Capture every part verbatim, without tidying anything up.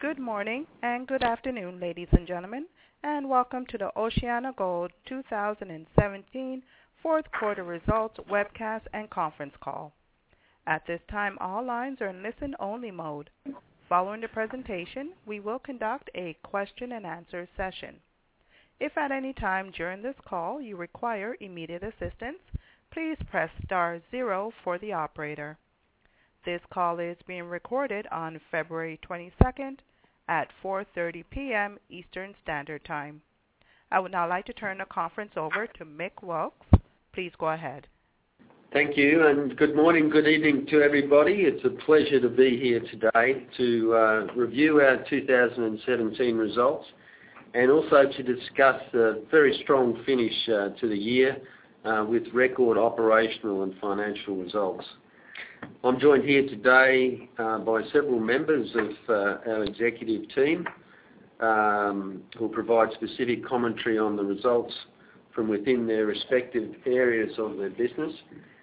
Good morning and good afternoon, ladies and gentlemen, and welcome to the OceanaGold two thousand seventeen fourth quarter results webcast and conference call. At this time, all lines are in listen-only mode. Following the presentation, we will conduct a question and answer session. If at any time during this call you require immediate assistance, please press star zero for the operator. This call is being recorded on February twenty-second at four thirty p.m. Eastern Standard Time. I would now like to turn the conference over to Mick Wilkes. Please go ahead. Thank you, and good morning, good evening to everybody. It's a pleasure to be here today to uh, review our two thousand seventeen results and also to discuss a very strong finish uh, to the year uh, with record operational and financial results. I'm joined here today uh, by several members of uh, our executive team um, who will provide specific commentary on the results from within their respective areas of their business.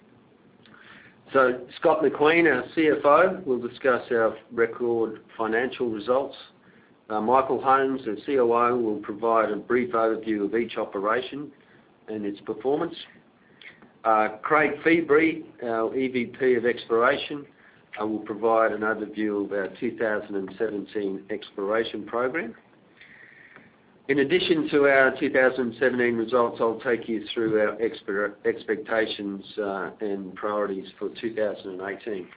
So Scott McQueen, our C F O, will discuss our record financial results. Uh, Michael Holmes, our C O O, will provide a brief overview of each operation and its performance. Uh, Craig Feebrey, our E V P of Exploration, uh, will provide an overview of our two thousand seventeen exploration program. In addition to our two thousand seventeen results, I'll take you through our expe- expectations uh, and priorities for two thousand eighteen.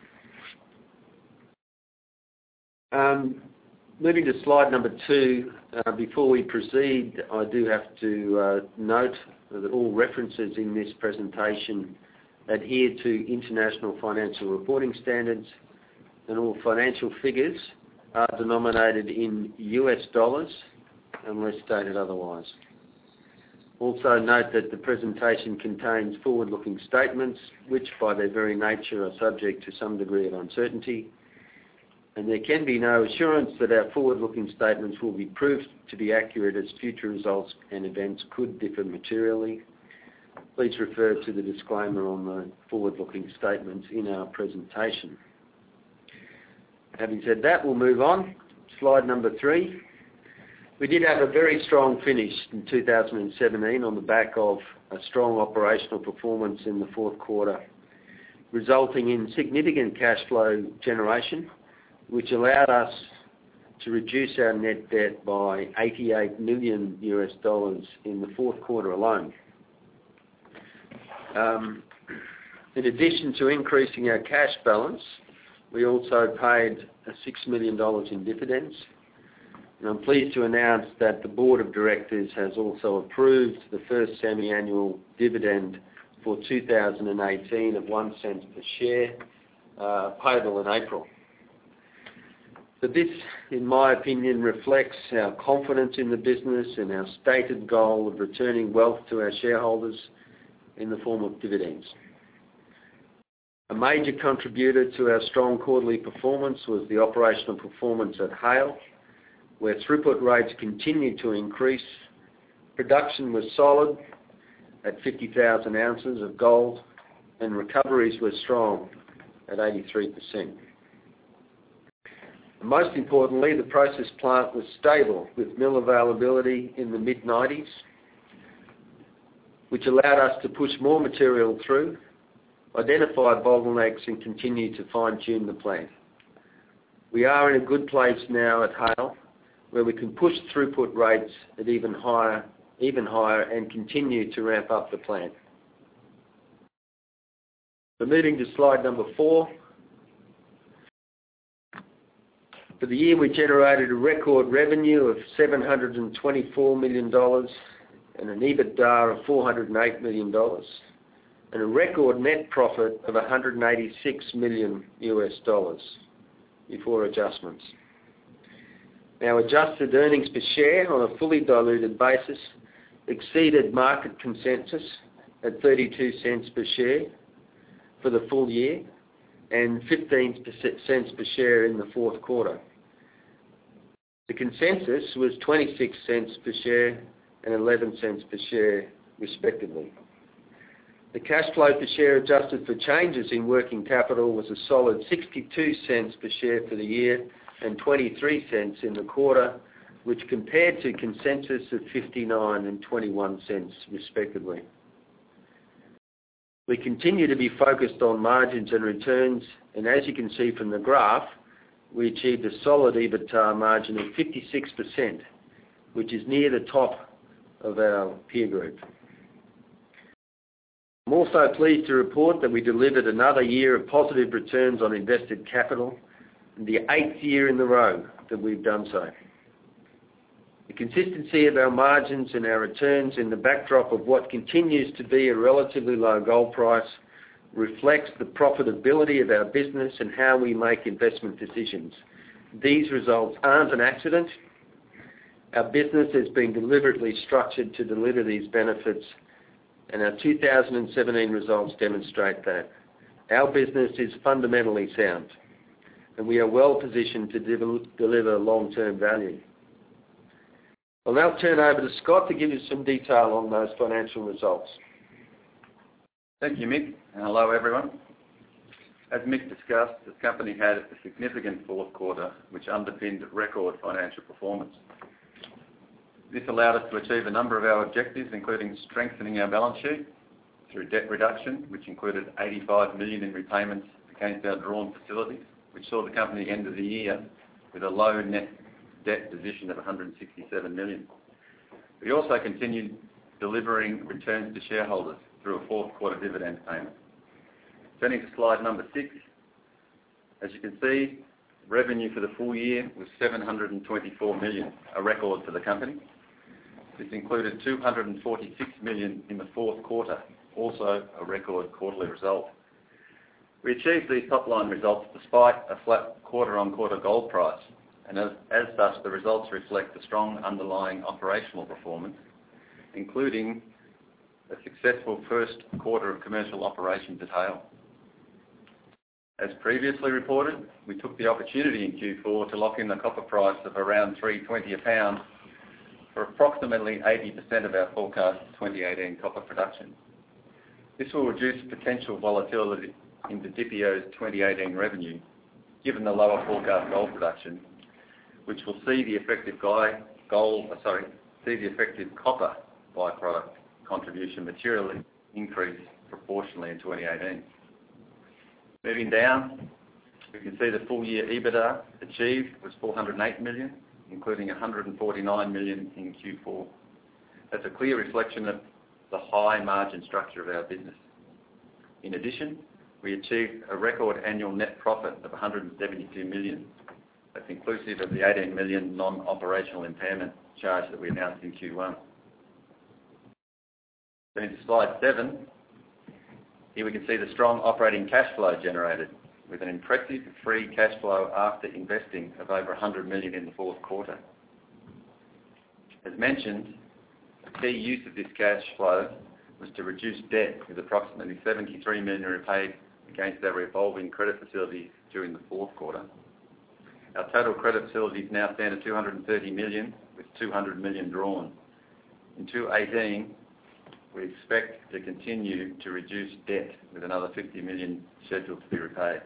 Um, moving to slide number two, uh, before we proceed, I do have to uh, note that all references in this presentation adhere to international financial reporting standards, and all financial figures are denominated in U S dollars unless stated otherwise. Also note that the presentation contains forward-looking statements which by their very nature are subject to some degree of uncertainty, and there can be no assurance that our forward-looking statements will be proved to be accurate, as future results and events could differ materially. Please refer to the disclaimer on the forward-looking statements in our presentation. Having said that, we'll move on. Slide number three. We did have a very strong finish in two thousand seventeen on the back of a strong operational performance in the fourth quarter, resulting in significant cash flow generation, which allowed us to reduce our net debt by eighty-eight million U S dollars in the fourth quarter alone. Um, in addition to increasing our cash balance, we also paid six million dollars in dividends. And I'm pleased to announce that the Board of Directors has also approved the first semi-annual dividend for two thousand eighteen of one cent per share, uh, payable in April. So this, in my opinion, reflects our confidence in the business and our stated goal of returning wealth to our shareholders in the form of dividends. A major contributor to our strong quarterly performance was the operational performance at Haile, where throughput rates continued to increase. Production was solid at fifty thousand ounces of gold, and recoveries were strong at eighty-three percent. Most importantly, the process plant was stable with mill availability in the mid nineties, which allowed us to push more material through, identify bottlenecks and continue to fine-tune the plant. We are in a good place now at Haile, where we can push throughput rates at even higher, even higher and continue to ramp up the plant. So moving to slide number four. For the year, we generated a record revenue of seven hundred twenty-four million dollars and an EBITDA of four hundred eight million dollars, and a record net profit of one hundred eighty-six million U S dollars before adjustments. Now, adjusted earnings per share on a fully diluted basis exceeded market consensus at thirty-two cents per share for the full year and fifteen cents per share in the fourth quarter. The consensus was twenty-six cents per share and eleven cents per share, respectively. The cash flow per share adjusted for changes in working capital was a solid sixty-two cents per share for the year, and twenty-three cents in the quarter, which compared to consensus of fifty-nine and twenty-one cents respectively. We continue to be focused on margins and returns, and as you can see from the graph, we achieved a solid EBITDA margin of fifty-six percent, which is near the top of our peer group. I'm also pleased to report that we delivered another year of positive returns on invested capital, and the eighth year in a row that we've done so. The consistency of our margins and our returns in the backdrop of what continues to be a relatively low gold price reflects the profitability of our business and how we make investment decisions. These results aren't an accident. Our business has been deliberately structured to deliver these benefits, and our two thousand seventeen results demonstrate that. Our business is fundamentally sound, and we are well positioned to de- deliver long-term value. I'll now turn over to Scott to give you some detail on those financial results. Thank you, Mick, and hello everyone. As Mick discussed, the company had a significant fourth quarter which underpinned record financial performance. This allowed us to achieve a number of our objectives, including strengthening our balance sheet through debt reduction, which included eighty-five million dollars in repayments against our drawn facilities, which saw the company end of the year with a low net debt position of one hundred sixty-seven million dollars. We also continued delivering returns to shareholders through a fourth quarter dividend payment. Turning to slide number six, as you can see, revenue for the full year was seven hundred twenty-four million dollars, a record for the company. This included two hundred forty-six million dollars in the fourth quarter, also a record quarterly result. We achieved these top-line results despite a flat quarter-on-quarter gold price, and as, as such, the results reflect the strong underlying operational performance, including a successful first quarter of commercial operations at Haile. As previously reported, we took the opportunity in Q four to lock in the copper price of around three twenty a pound for approximately eighty percent of our forecast twenty eighteen copper production. This will reduce potential volatility in Didipio's twenty eighteen revenue, given the lower forecast gold production, which will see the effective gold, sorry, see the effective copper byproduct contribution materially increase proportionally in twenty eighteen. Moving down, we can see the full year EBITDA achieved was four hundred eight million dollars, including one hundred forty-nine million dollars in Q four. That's a clear reflection of the high margin structure of our business. In addition, we achieved a record annual net profit of one hundred seventy-two million dollars. That's inclusive of the eighteen million dollars non-operational impairment charge that we announced in Q one. Turning to slide seven, here we can see the strong operating cash flow generated with an impressive free cash flow after investing of over one hundred million dollars in the fourth quarter. As mentioned, a key use of this cash flow was to reduce debt, with approximately seventy-three million dollars repaid against our revolving credit facilities during the fourth quarter. Our total credit facilities now stand at two hundred thirty million dollars, with two hundred million dollars drawn. In twenty eighteen, we expect to continue to reduce debt with another fifty million dollars scheduled to be repaid.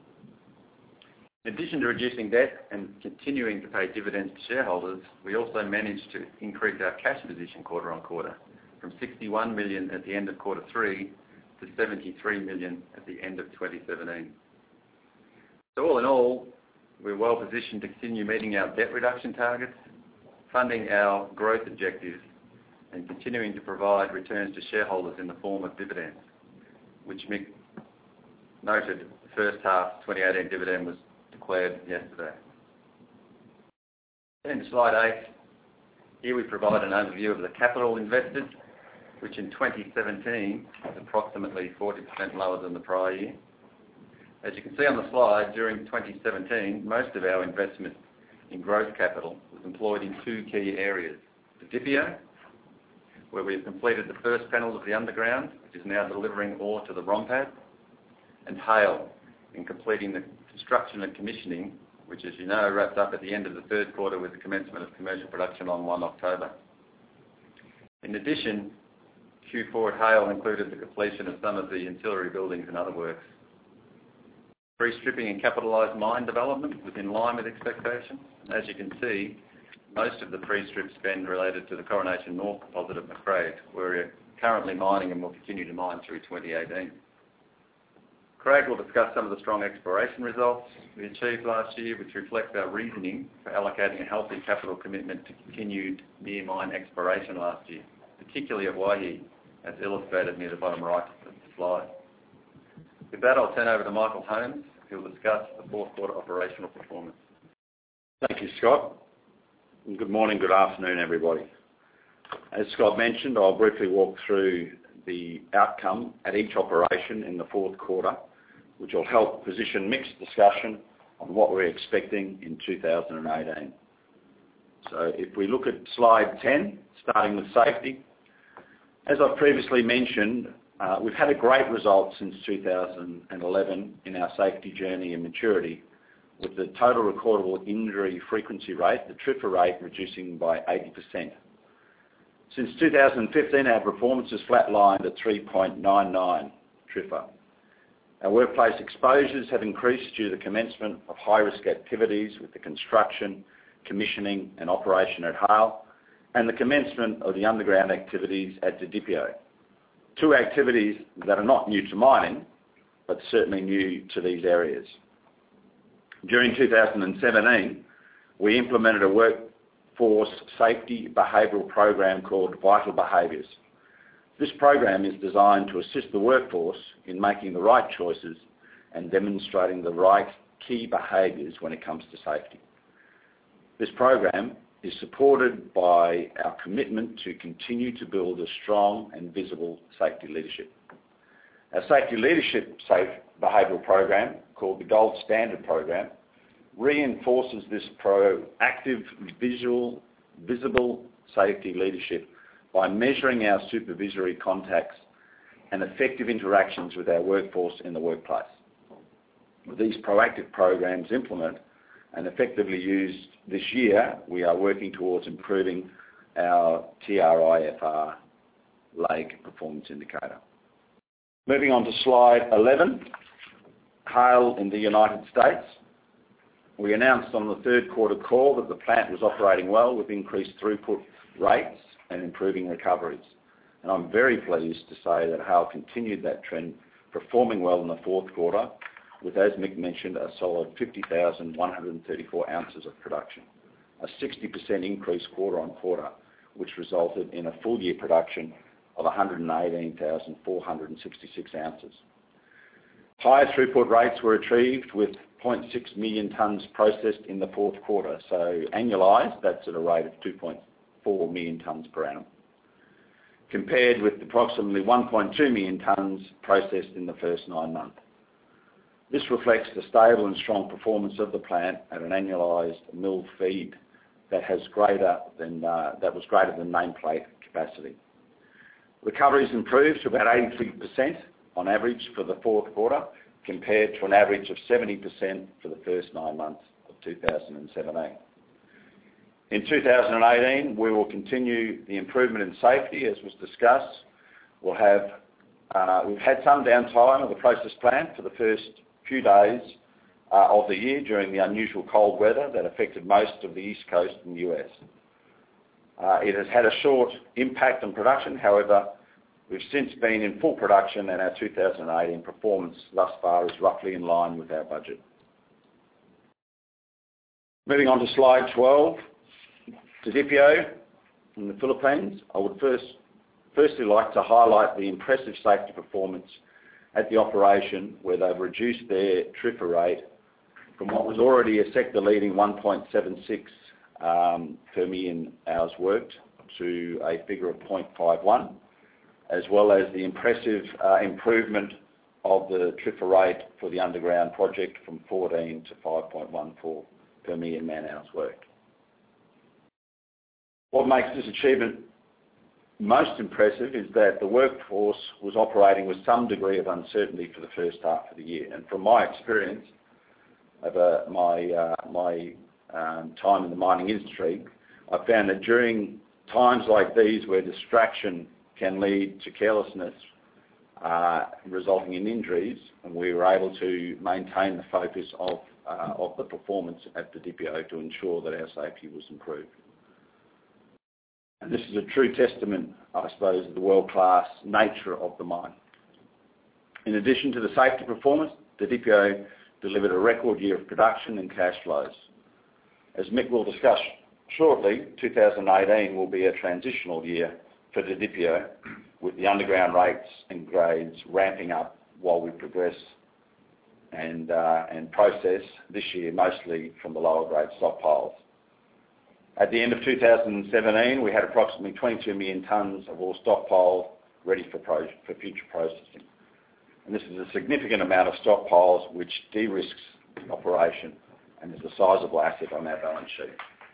In addition to reducing debt and continuing to pay dividends to shareholders, we also managed to increase our cash position quarter on quarter from sixty-one million dollars at the end of quarter three to seventy-three million dollars at the end of twenty seventeen. So all in all, we're well positioned to continue meeting our debt reduction targets, funding our growth objectives, and continuing to provide returns to shareholders in the form of dividends, which Mick noted the first half twenty eighteen dividend was declared yesterday. Then to slide eight, here we provide an overview of the capital invested, which in twenty seventeen was approximately forty percent lower than the prior year. As you can see on the slide, during twenty seventeen, most of our investment in growth capital was employed in two key areas: Didipio, where we have completed the first panel of the underground, which is now delivering ore to the ROM pad, and Haile, in completing the construction and commissioning, which, as you know, wrapped up at the end of the third quarter with the commencement of commercial production on the first of October. In addition, Q four at Haile included the completion of some of the ancillary buildings and other works. Pre-stripping and capitalised mine development was in line with expectations. As you can see, most of the pre-strip spend related to the Coronation North deposit at Macraes, where we're currently mining and will continue to mine through twenty eighteen. Craig will discuss some of the strong exploration results we achieved last year, which reflect our reasoning for allocating a healthy capital commitment to continued near-mine exploration last year, particularly at Waihi, as illustrated near the bottom right of the slide. With that, I'll turn over to Michael Holmes, who will discuss the fourth quarter operational performance. Thank you, Scott. And good morning, good afternoon, everybody. As Scott mentioned, I'll briefly walk through the outcome at each operation in the fourth quarter, which will help position Mick's discussion on what we're expecting in two thousand eighteen. So if we look at slide ten, starting with safety, as I've previously mentioned, uh, we've had a great result since two thousand eleven in our safety journey and maturity, with the total recordable injury frequency rate, the TRIFR rate, reducing by eighty percent. Since two thousand fifteen, our performance has flatlined at three point nine nine TRIFR. Our workplace exposures have increased due to the commencement of high-risk activities with the construction, commissioning and operation at Haile, and the commencement of the underground activities at Didipio. Two activities that are not new to mining, but certainly new to these areas. During two thousand seventeen, we implemented a workforce safety behavioural program called Vital Behaviours. This program is designed to assist the workforce in making the right choices and demonstrating the right key behaviours when it comes to safety. This program is supported by our commitment to continue to build a strong and visible safety leadership. Our safety leadership safe behavioural program, called the Gold Standard Program, reinforces this proactive, visual, visible safety leadership by measuring our supervisory contacts and effective interactions with our workforce in the workplace. With these proactive programs implemented and effectively used this year, we are working towards improving our T R I F R leg performance indicator. Moving on to slide eleven, Haile in the United States. We announced on the third quarter call that the plant was operating well with increased throughput rates and improving recoveries. And I'm very pleased to say that Haile continued that trend, performing well in the fourth quarter with, as Mick mentioned, a solid fifty thousand one hundred thirty-four ounces of production, a sixty percent increase quarter on quarter, which resulted in a full year production of one hundred eighteen thousand four hundred sixty-six ounces. Higher throughput rates were achieved with zero point six million tonnes processed in the fourth quarter, so annualised, that's at a rate of two point four million tonnes per annum, compared with approximately one point two million tonnes processed in the first nine months. This reflects the stable and strong performance of the plant at an annualised mill feed that has greater than uh, that was greater than nameplate capacity. Recoveries improved to about eighty-three percent on average for the fourth quarter, compared to an average of seventy percent for the first nine months of two thousand seventeen. In two thousand eighteen, we will continue the improvement in safety, as was discussed. We'll have, uh, we've had some downtime of the process plant for the first few days uh, of the year during the unusual cold weather that affected most of the East Coast in the U S. Uh, it has had a short impact on production, however, we've since been in full production and our two thousand eighteen performance thus far is roughly in line with our budget. Moving on to slide twelve, Didipio in the Philippines. I would first, firstly like to highlight the impressive safety performance at the operation, where they've reduced their TRIFR rate from what was already a sector-leading one point seven six um, per million hours worked to a figure of zero point five one, as well as the impressive uh, improvement of the TRIFR rate for the underground project from fourteen to five point one four per million man-hours worked. What makes this achievement most impressive is that the workforce was operating with some degree of uncertainty for the first half of the year. And from my experience over my, uh, my um, time in the mining industry, I found that during times like these where distraction can lead to carelessness, uh, resulting in injuries, and we were able to maintain the focus of, uh, of the performance at the Didipio to ensure that our safety was improved. And this is a true testament, I suppose, of the world-class nature of the mine. In addition to the safety performance, the Didipio delivered a record year of production and cash flows. As Mick will discuss shortly, two thousand eighteen will be a transitional year for the Didipio, with the underground rates and grades ramping up while we progress and, uh, and process this year mostly from the lower grade stockpiles. At the end of two thousand seventeen, we had approximately twenty-two million tonnes of ore stockpile ready for, pro for future processing. And this is a significant amount of stockpiles which de-risks the operation and is a sizable asset on our balance sheet.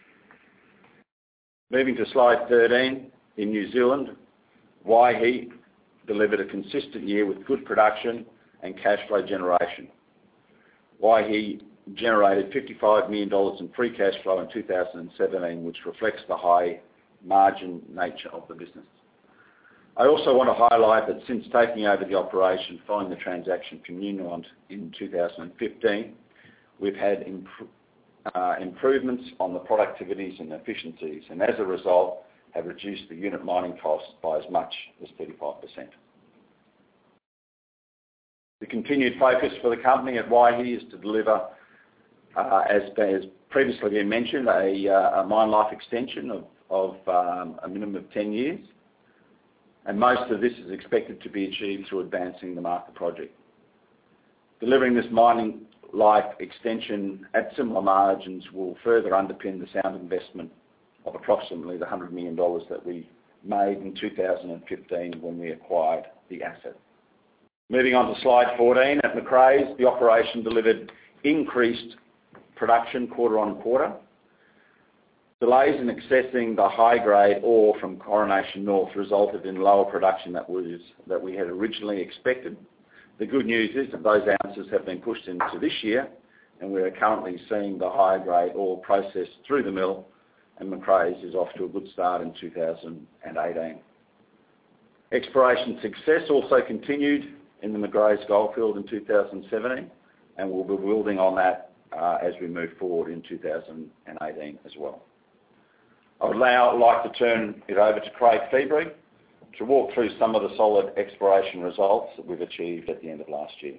Moving to slide thirteen, in New Zealand, Waihi delivered a consistent year with good production and cash flow generation. Waihi generated fifty-five million dollars in free cash flow in two thousand seventeen, which reflects the high margin nature of the business. I also want to highlight that since taking over the operation following the transaction from Newmont in two thousand fifteen, we've had imp uh, improvements on the productivities and efficiencies, and as a result have reduced the unit mining costs by as much as thirty-five percent. The continued focus for the company at Waihi is to deliver, uh, as has previously been mentioned, a, uh, a mine life extension of, of um, a minimum of ten years. And most of this is expected to be achieved through advancing the Martha project. Delivering this mining life extension at similar margins will further underpin the sound investment of approximately the one hundred million dollars that we made in two thousand fifteen when we acquired the asset. Moving on to slide fourteen, at Macraes, the operation delivered increased production quarter on quarter. Delays in accessing the high-grade ore from Coronation North resulted in lower production that, was, that we had originally expected. The good news is that those ounces have been pushed into this year, and we are currently seeing the high-grade ore processed through the mill, and Macraes is off to a good start in two thousand eighteen. Exploration success also continued in the Macraes Goldfield in two thousand seventeen, and we'll be building on that uh, as we move forward in two thousand eighteen as well. I would now like to turn it over to Craig Feebrey to walk through some of the solid exploration results that we've achieved at the end of last year.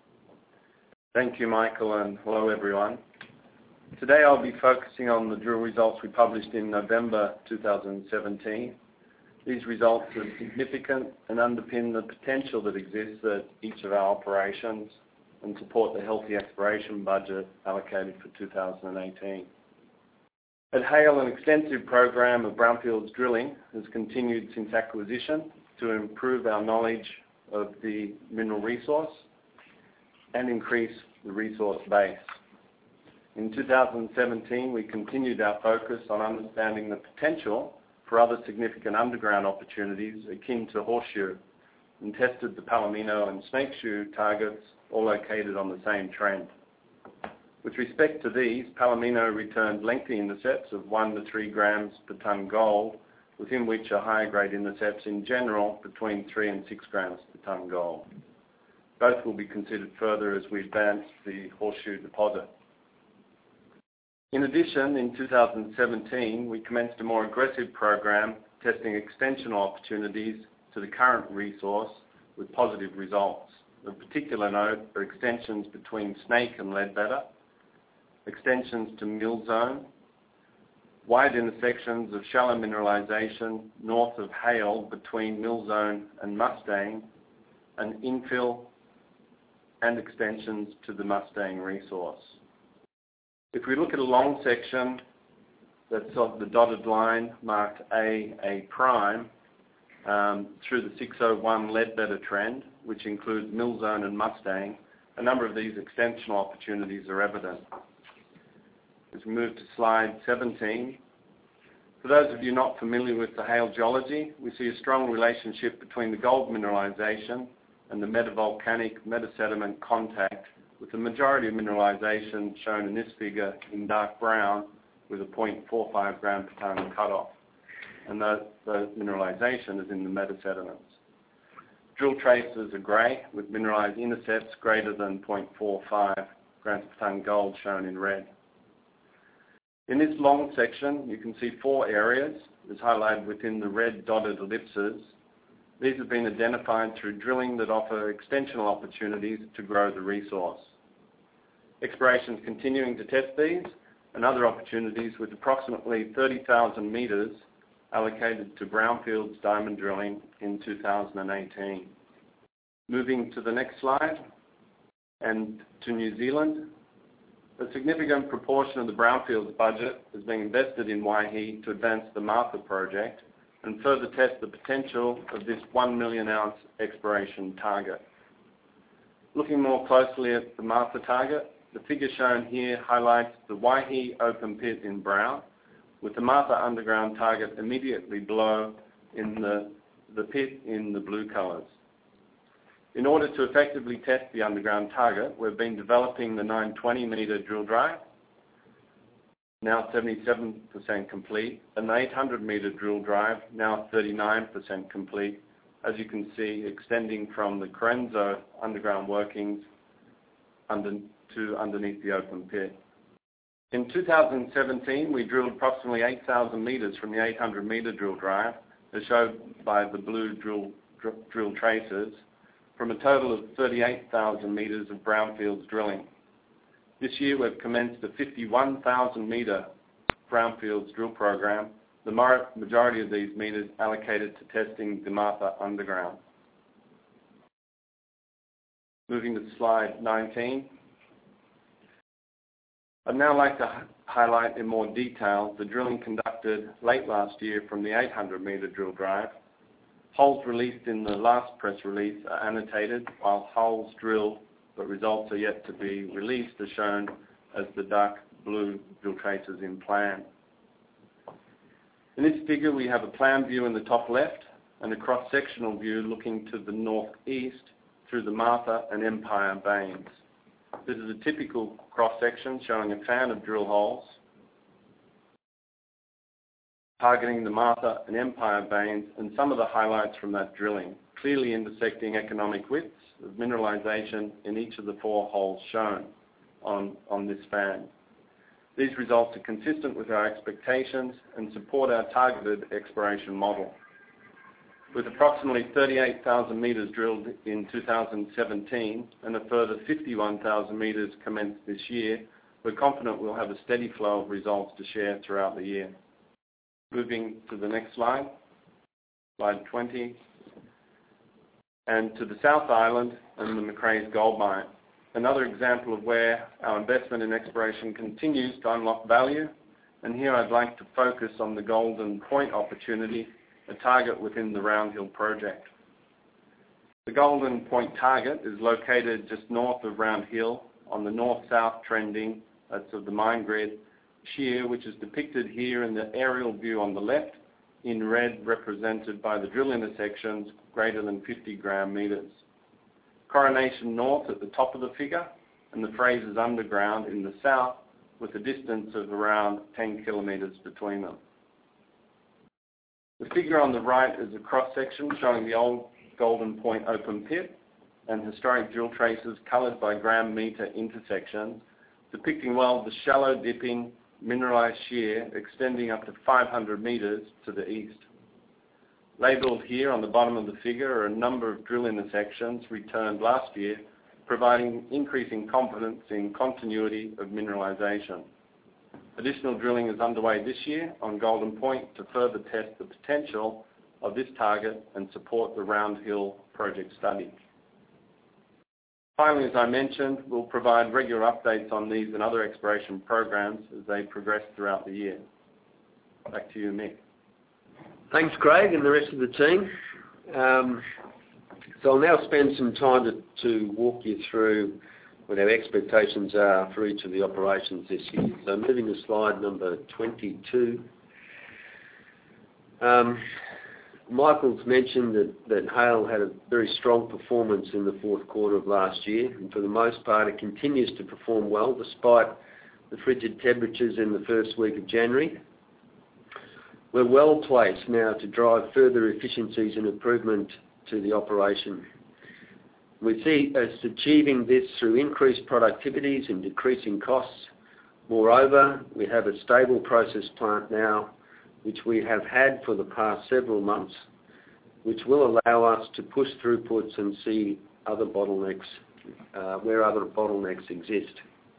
Thank you, Michael, and hello everyone. Today I'll be focusing on the drill results we published in November two thousand seventeen. These results are significant and underpin the potential that exists at each of our operations and support the healthy exploration budget allocated for two thousand eighteen. At Haile, an extensive program of brownfields drilling has continued since acquisition to improve our knowledge of the mineral resource and increase the resource base. In two thousand seventeen, we continued our focus on understanding the potential for other significant underground opportunities akin to Horseshoe and tested the Palomino and Snakeshoe targets, all located on the same trend. With respect to these, Palomino returned lengthy intercepts of one to three grams per tonne gold, within which are higher grade intercepts in general between three and six grams per tonne gold. Both will be considered further as we advance the Horseshoe deposit. In addition, in two thousand seventeen, we commenced a more aggressive program testing extensional opportunities to the current resource with positive results. Of particular note are extensions between Snake and Ledbetter, extensions to Mill Zone, wide intersections of shallow mineralisation north of Haile between Mill Zone and Mustang, and infill and extensions to the Mustang resource. If we look at a long section that's of the dotted line marked A, A prime, um, through the six oh one Ledbetter trend, which includes Mill Zone and Mustang, a number of these extensional opportunities are evident. As we move to slide seventeen, for those of you not familiar with the Haile geology, we see a strong relationship between the gold mineralisation and the metavolcanic metasediment contact, with the majority of mineralisation shown in this figure in dark brown with a zero point four five gram per tonne cutoff. And the, the mineralisation is in the metasediments. drill traces are grey, with mineralised intercepts greater than zero point four five grams per tonne gold shown in red. In this long section, you can see four areas, as highlighted within the red dotted ellipses. These have been identified through drilling that offer extensional opportunities to grow the resource. Exploration is continuing to test these and other opportunities, with approximately thirty thousand metres allocated to brownfields diamond drilling in two thousand eighteen. Moving to the next slide, and to New Zealand. A significant proportion of the brownfields budget is being invested in Waihi to advance the Martha project and further test the potential of this one million ounce exploration target. Looking more closely at the Martha target, the figure shown here highlights the Waihi open pit in brown, with the Martha underground target immediately below in the, the pit in the blue colours. In order to effectively test the underground target, we've been developing the nine hundred twenty metre drill drive, now seventy-seven percent complete, and the eight hundred metre drill drive, now thirty-nine percent complete, as you can see, extending from the Corenso underground workings under, to underneath the open pit. In two thousand seventeen, we drilled approximately eight thousand metres from the eight hundred metre drill drive, as shown by the blue drill, dr drill traces, from a total of thirty-eight thousand metres of brownfields drilling. This year we've commenced a fifty-one thousand metre brownfields drill program, the majority of these metres allocated to testing the Martha underground. Moving to slide nineteen. I'd now like to highlight in more detail the drilling conducted late last year from the eight hundred metre drill drive. Holes released in the last press release are annotated, while holes drilled but results are yet to be released are shown as the dark blue drill traces in plan. In this figure we have a plan view in the top left and a cross-sectional view looking to the northeast through the Martha and Empire veins. This is a typical cross-section showing a fan of drill holes targeting the Martha and Empire veins and some of the highlights from that drilling, clearly intersecting economic widths of mineralisation in each of the four holes shown on, on this fan. These results are consistent with our expectations and support our targeted exploration model. With approximately thirty-eight thousand metres drilled in two thousand seventeen and a further fifty-one thousand metres commenced this year, we're confident we'll have a steady flow of results to share throughout the year. Moving to the next slide, slide twenty, and to the South Island and the Macraes Gold Mine, another example of where our investment in exploration continues to unlock value, and here I'd like to focus on the Golden Point opportunity, a target within the Round Hill project. The Golden Point target is located just north of Round Hill on the north-south trending, that's of the mine grid, shear, which is depicted here in the aerial view on the left, in red represented by the drill intersections greater than fifty gram metres. Coronation North at the top of the figure, and the Frasers Underground in the south, with a distance of around ten kilometres between them. The figure on the right is a cross-section showing the old Golden Point open pit and historic drill traces coloured by gram metre intersections, depicting well the shallow dipping mineralised shear extending up to five hundred metres to the east. Labelled here on the bottom of the figure are a number of drill intersections returned last year, providing increasing confidence in continuity of mineralisation. Additional drilling is underway this year on Golden Point to further test the potential of this target and support the Round Hill project study. Finally, as I mentioned, we'll provide regular updates on these and other exploration programs as they progress throughout the year. Back to you, Mick. Thanks, Craig, and the rest of the team. Um, so I'll now spend some time to, to walk you through what our expectations are for each of the operations this year. So moving to slide number twenty-two. Um, Michael's mentioned that, that Haile had a very strong performance in the fourth quarter of last year, and for the most part it continues to perform well despite the frigid temperatures in the first week of January. We're well placed now to drive further efficiencies and improvement to the operation. We see us achieving this through increased productivities and decreasing costs. Moreover, we have a stable process plant now, which we have had for the past several months, which will allow us to push throughputs and see other bottlenecks, uh, where other bottlenecks exist.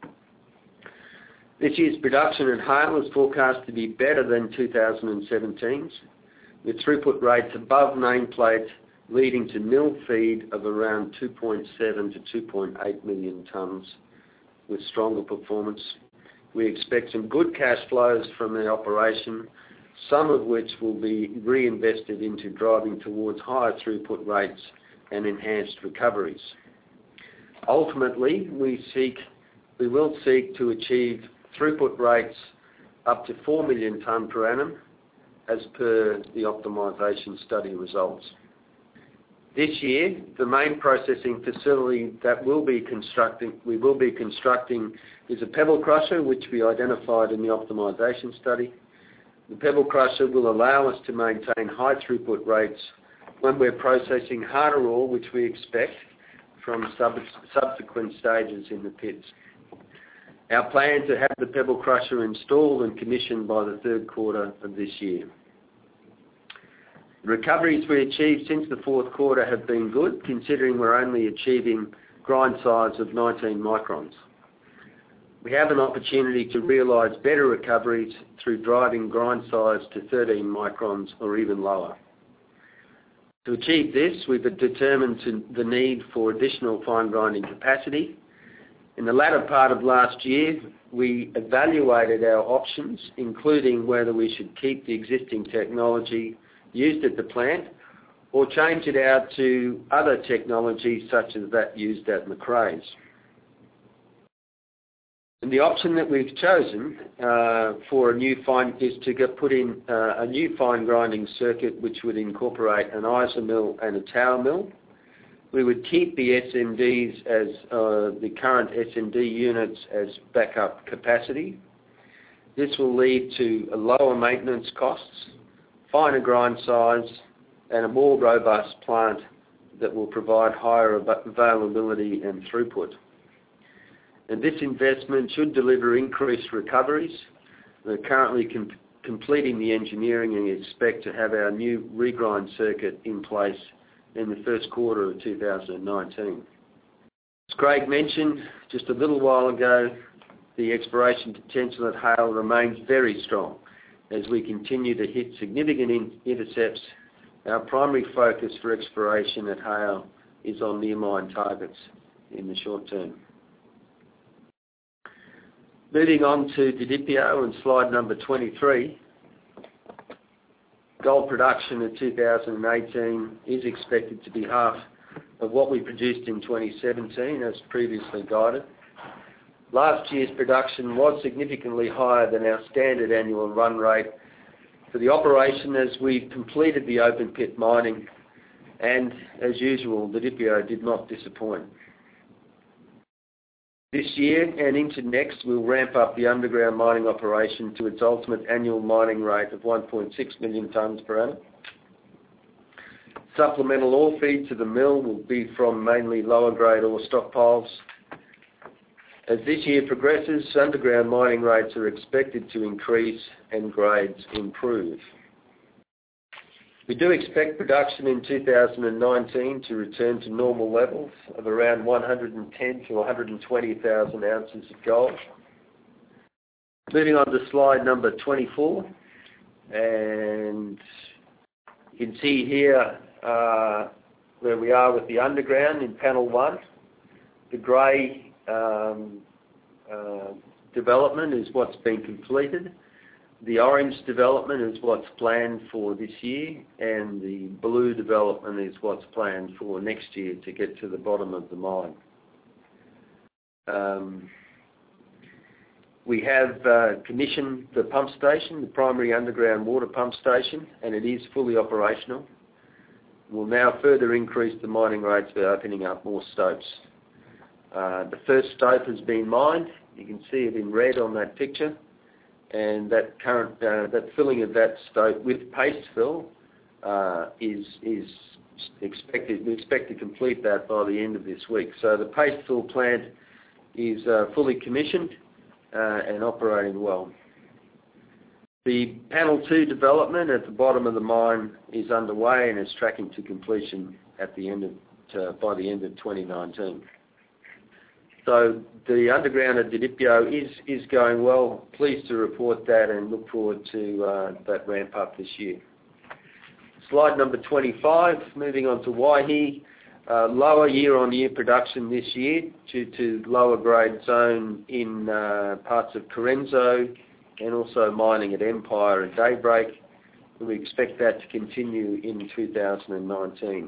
This year's production at Haile is forecast to be better than two thousand seventeen's, with throughput rates above nameplate, leading to mill feed of around two point seven to two point eight million tonnes, with stronger performance. We expect some good cash flows from the operation, some of which will be reinvested into driving towards higher throughput rates and enhanced recoveries. Ultimately, we seek, we will seek to achieve throughput rates up to four million tonne per annum, as per the optimisation study results. This year, the main processing facility that we'll be constructing, we will be constructing is a pebble crusher, which we identified in the optimisation study. The pebble crusher will allow us to maintain high throughput rates when we're processing harder ore, which we expect from sub subsequent stages in the pits. Our plan to have the pebble crusher installed and commissioned by the third quarter of this year. The recoveries we achieved since the fourth quarter have been good, considering we're only achieving grind size of nineteen microns. We have an opportunity to realise better recoveries through driving grind size to thirteen microns or even lower. To achieve this, we've determined to the need for additional fine grinding capacity. In the latter part of last year, we evaluated our options, including whether we should keep the existing technology used at the plant or change it out to other technologies such as that used at Macraes. And the option that we've chosen uh, for a new fine is to get put in uh, a new fine grinding circuit, which would incorporate an isomill and a tower mill. We would keep the S M Ds as uh, the current S M D units as backup capacity. This will lead to a lower maintenance costs, finer grind size, and a more robust plant that will provide higher availability and throughput. And this investment should deliver increased recoveries. We're currently com completing the engineering and expect to have our new regrind circuit in place in the first quarter of two thousand nineteen. As Craig mentioned just a little while ago, the exploration potential at Haile remains very strong as we continue to hit significant in intercepts. Our primary focus for exploration at Haile is on near mine targets in the short term. Moving on to Didipio and slide number twenty-three. Gold production in two thousand eighteen is expected to be half of what we produced in twenty seventeen, as previously guided. Last year's production was significantly higher than our standard annual run rate for the operation as we completed the open pit mining, and as usual, Didipio did not disappoint. This year and into next, we'll ramp up the underground mining operation to its ultimate annual mining rate of one point six million tonnes per annum. Supplemental ore feed to the mill will be from mainly lower grade ore stockpiles. As this year progresses, underground mining rates are expected to increase and grades improve. We do expect production in two thousand nineteen to return to normal levels of around one hundred ten to one hundred twenty thousand ounces of gold. Moving on to slide number twenty-four, and you can see here uh, where we are with the underground in panel one. The grey um, uh, development is what's been completed. The orange development is what's planned for this year, and the blue development is what's planned for next year to get to the bottom of the mine. Um, we have uh, commissioned the pump station, the primary underground water pump station, and it is fully operational. We'll now further increase the mining rates by opening up more stopes. Uh, the first stope has been mined. You can see it in red on that picture. And that current uh, that filling of that stope with paste fill uh, is is expected, we expect to complete that by the end of this week. So the paste fill plant is uh, fully commissioned uh, and operating well. The panel two development at the bottom of the mine is underway and is tracking to completion at the end of uh, by the end of twenty nineteen. So the underground at Didipio is is going well. Pleased to report that and look forward to uh, that ramp up this year. Slide number twenty-five. Moving on to Waihi. Uh, lower year-on-year production this year due to lower grade zone in uh, parts of Corenso and also mining at Empire and Daybreak. We expect that to continue in two thousand nineteen.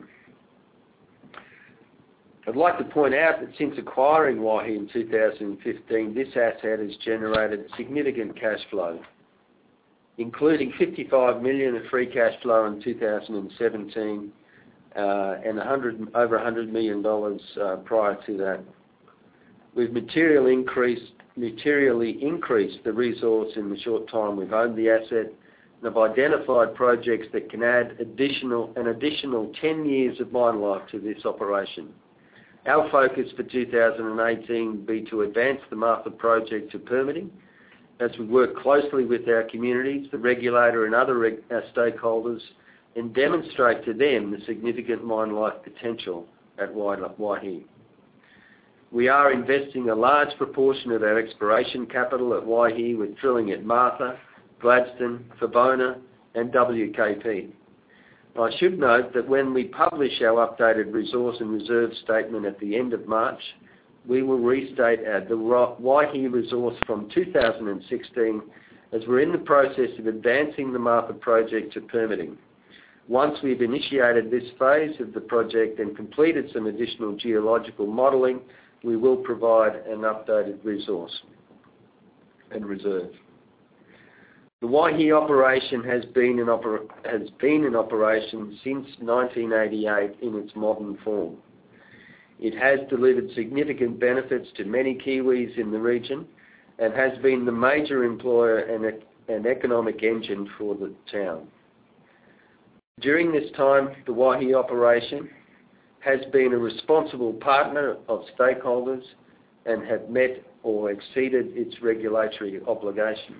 I'd like to point out that since acquiring Waihi in two thousand fifteen, this asset has generated significant cash flow, including fifty-five million dollars of free cash flow in two thousand seventeen uh, and one hundred, over one hundred million dollars uh, prior to that. We've materially increased, materially increased the resource in the short time we've owned the asset, and have identified projects that can add additional an additional ten years of mine life to this operation. Our focus for two thousand eighteen will be to advance the Martha project to permitting as we work closely with our communities, the regulator and other reg- our stakeholders, and demonstrate to them the significant mine life potential at Waihi. We are investing a large proportion of our exploration capital at Waihi with drilling at Martha, Gladstone, Fabona and W K P. I should note that when we publish our updated resource and reserve statement at the end of March, we will restate uh, the Waihi resource from two thousand sixteen as we're in the process of advancing the Martha project to permitting. Once we've initiated this phase of the project and completed some additional geological modelling, we will provide an updated resource and reserve. The Waihi operation has been, in oper- has been in operation since nineteen eighty-eight in its modern form. It has delivered significant benefits to many Kiwis in the region and has been the major employer and an economic engine for the town. During this time, the Waihi operation has been a responsible partner of stakeholders and have met or exceeded its regulatory obligations.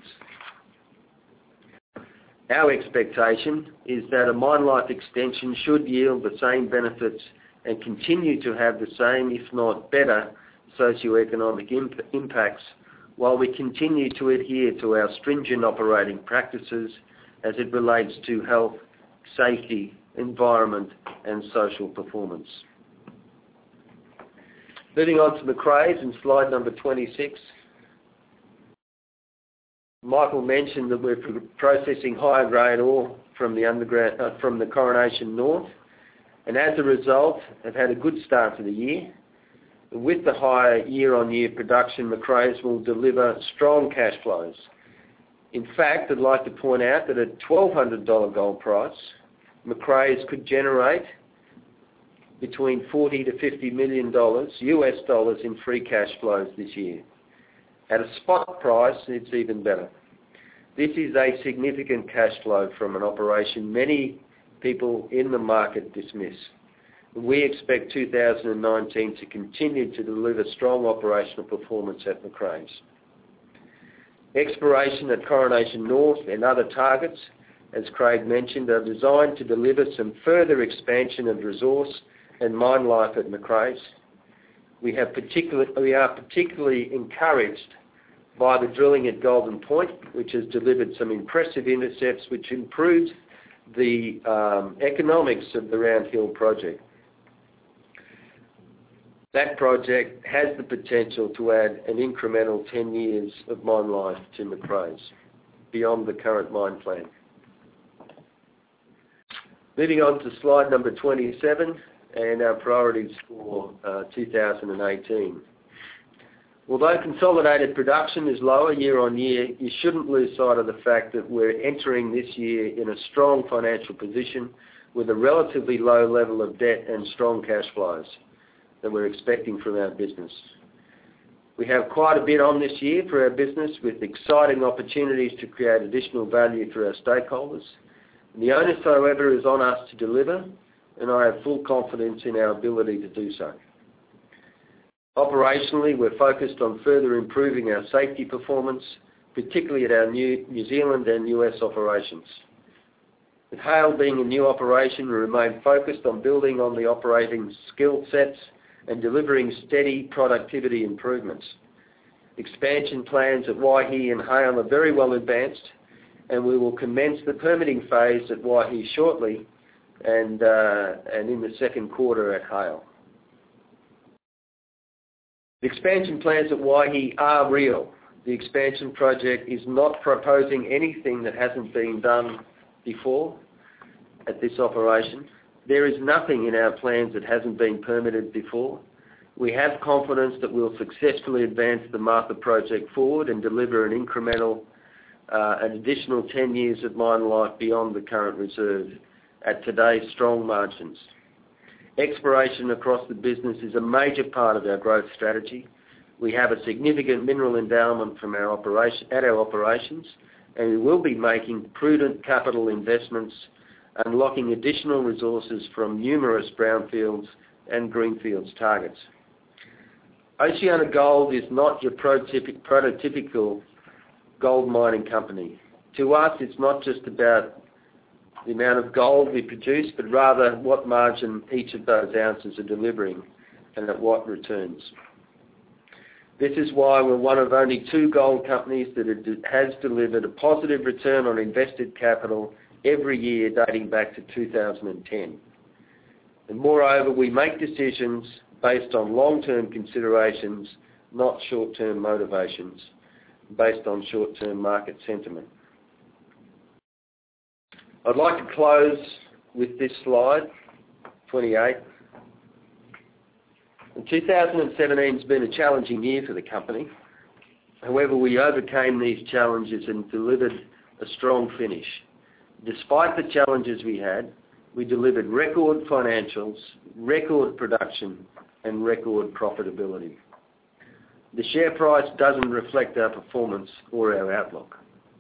Our expectation is that a mine life extension should yield the same benefits and continue to have the same, if not better, socioeconomic imp- impacts while we continue to adhere to our stringent operating practices as it relates to health, safety, environment and social performance. Moving on to Macraes in slide number twenty-six. Michael mentioned that we're processing higher grade ore from the underground, uh, from the Coronation North, and as a result have had a good start to the year. With the higher year-on-year production, Macraes will deliver strong cash flows. In fact, I'd like to point out that at twelve hundred dollars gold price, Macraes could generate between forty to fifty million dollars U S dollars in free cash flows this year. At a spot price, it's even better. This is a significant cash flow from an operation many people in the market dismiss. We expect two thousand nineteen to continue to deliver strong operational performance at Macraes. Exploration at Coronation North and other targets, as Craig mentioned, are designed to deliver some further expansion of resource and mine life at Macraes. We, have particular, we are particularly encouraged by the drilling at Golden Point, which has delivered some impressive intercepts which improves the um, economics of the Round Hill project. That project has the potential to add an incremental ten years of mine life to Macraes, beyond the current mine plan. Moving on to slide number twenty-seven and our priorities for uh, two thousand eighteen. Although consolidated production is lower year on year, you shouldn't lose sight of the fact that we're entering this year in a strong financial position with a relatively low level of debt and strong cash flows that we're expecting from our business. We have quite a bit on this year for our business with exciting opportunities to create additional value for our stakeholders. And the onus, however, is on us to deliver and I have full confidence in our ability to do so. Operationally, we're focused on further improving our safety performance, particularly at our New, New Zealand and U S operations. With Haile being a new operation, we remain focused on building on the operating skill sets and delivering steady productivity improvements. Expansion plans at Waihi and Haile are very well advanced, and we will commence the permitting phase at Waihi shortly and, uh, and in the second quarter at Haile. The expansion plans at Waihi are real. The expansion project is not proposing anything that hasn't been done before at this operation. There is nothing in our plans that hasn't been permitted before. We have confidence that we'll successfully advance the Martha project forward and deliver an incremental, uh, an additional ten years of mine life beyond the current reserve at today's strong margins. Exploration across the business is a major part of our growth strategy. We have a significant mineral endowment from our operation, at our operations, and we will be making prudent capital investments, unlocking additional resources from numerous brownfields and greenfields targets. OceanaGold is not your prototypic, prototypical gold mining company. To us, it's not just about the amount of gold we produce, but rather what margin each of those ounces are delivering and at what returns. This is why we're one of only two gold companies that has delivered a positive return on invested capital every year dating back to two thousand ten. And moreover, we make decisions based on long-term considerations, not short-term motivations, based on short-term market sentiment. I'd like to close with this slide, twenty-eight. And two thousand seventeen has been a challenging year for the company. However, we overcame these challenges and delivered a strong finish. Despite the challenges we had, we delivered record financials, record production, and record profitability. The share price doesn't reflect our performance or our outlook.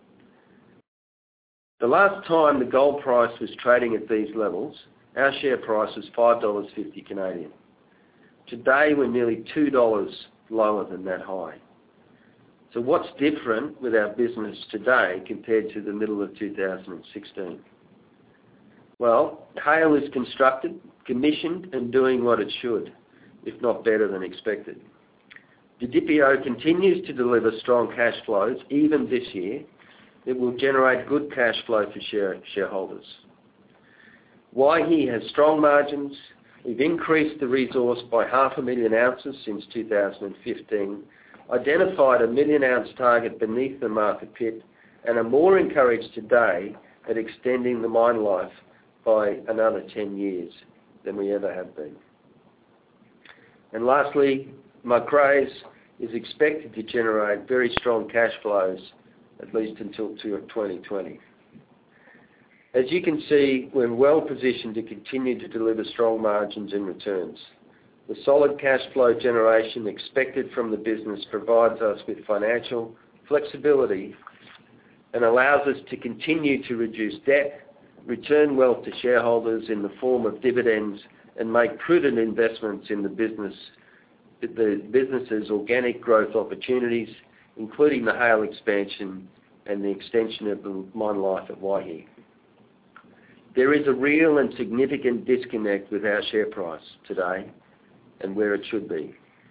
The last time the gold price was trading at these levels, our share price was five dollars fifty Canadian. Today, we're nearly two dollars lower than that high. So what's different with our business today compared to the middle of two thousand sixteen? Well, Haile is constructed, commissioned, and doing what it should, if not better than expected. Didipio continues to deliver strong cash flows, even this year. It will generate good cash flow for share, shareholders. Waihi has strong margins. We've increased the resource by half a million ounces since two thousand fifteen, identified a million ounce target beneath the Martha pit, and are more encouraged today at extending the mine life by another ten years than we ever have been. And lastly, Macraes is expected to generate very strong cash flows at least until twenty twenty. As you can see, we're well positioned to continue to deliver strong margins and returns. The solid cash flow generation expected from the business provides us with financial flexibility and allows us to continue to reduce debt, return wealth to shareholders in the form of dividends, and make prudent investments in the business, the business's organic growth opportunities, including the Haile expansion and the extension of the mine life at Waihi. There is a real and significant disconnect with our share price today and where it should be.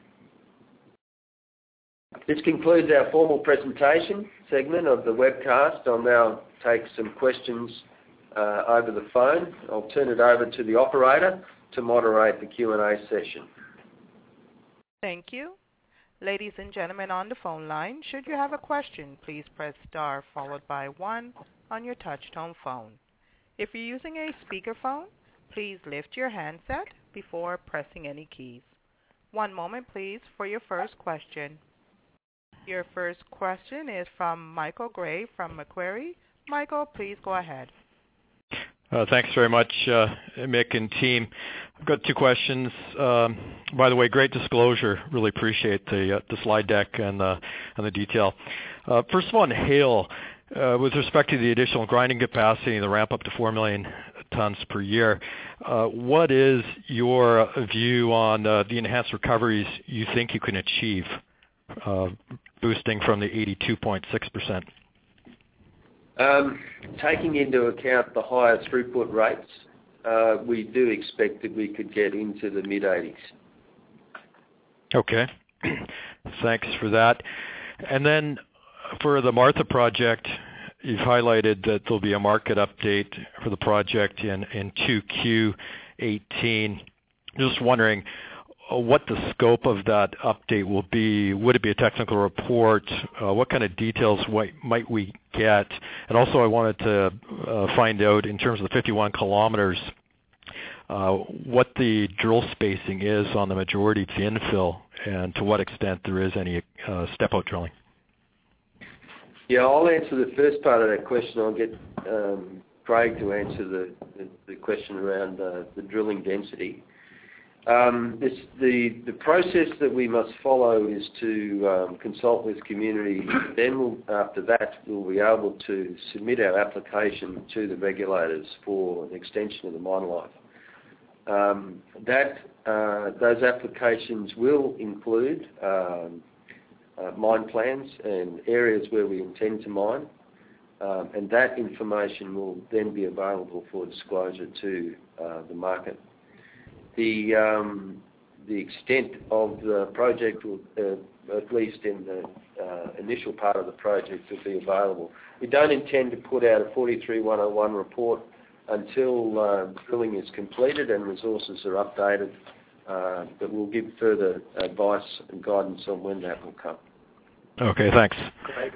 This concludes our formal presentation segment of the webcast. I'll now take some questions uh, over the phone. I'll turn it over to the operator to moderate the Q and A session. Thank you. Ladies and gentlemen on the phone line, should you have a question, please press star followed by one on your touch-tone phone. If you're using a speakerphone, please lift your handset before pressing any keys. One moment, please, for your first question. Your first question is from Michael Gray from Macquarie. Michael, please go ahead. Uh, thanks very much, uh, Mick and team. I've got two questions. Um, by the way, great disclosure. Really appreciate the uh, the slide deck and the and the detail. Uh, first of all, on Haile, uh, with respect to the additional grinding capacity and the ramp up to four million tons per year. Uh, what is your view on uh, the enhanced recoveries you think you can achieve, uh, boosting from the eighty-two point six percent? Um, taking into account the higher throughput rates, uh, we do expect that we could get into the mid eighties. Okay. Thanks for that. And then for the Martha project, you've highlighted that there'll be a market update for the project in, in two Q eighteen. Just wondering what the scope of that update will be. Would it be a technical report? Uh, what kind of details what might we get? And also I wanted to uh, find out in terms of the fifty-one kilometers, uh, what the drill spacing is on the majority of the infill and to what extent there is any uh, step-out drilling. Yeah, I'll answer the first part of that question. I'll get um, Craig to answer the, the, the question around uh, the drilling density. Um, this, the, the process that we must follow is to um, consult with community. Then we'll, after that, we'll be able to submit our application to the regulators for an extension of the mine life. Um, that, uh, those applications will include um, uh, mine plans and areas where we intend to mine, um, and that information will then be available for disclosure to uh, the market. The um, the extent of the project will, uh, at least in the uh, initial part of the project, will be available. We don't intend to put out a forty-three one oh one report until uh, drilling is completed and resources are updated, uh, but we'll give further advice and guidance on when that will come. Okay, thanks. Craig?